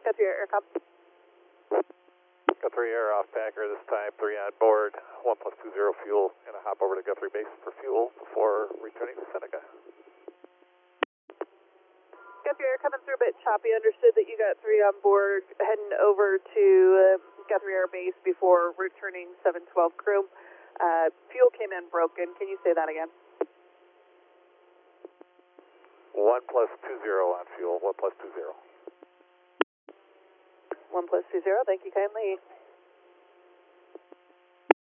Guthrie Air Comp. Guthrie Air off Packer this time, 3 on board, 1+20 fuel, and a hop over to Guthrie Base for fuel before returning to Seneca. Guthrie Air coming through a bit choppy. Understood that you got 3 on board, heading over to Guthrie Air Base before returning 712 crew. Fuel came in broken. Can you say that again? 1+20 on fuel, 1+20. 1+20. Thank you kindly.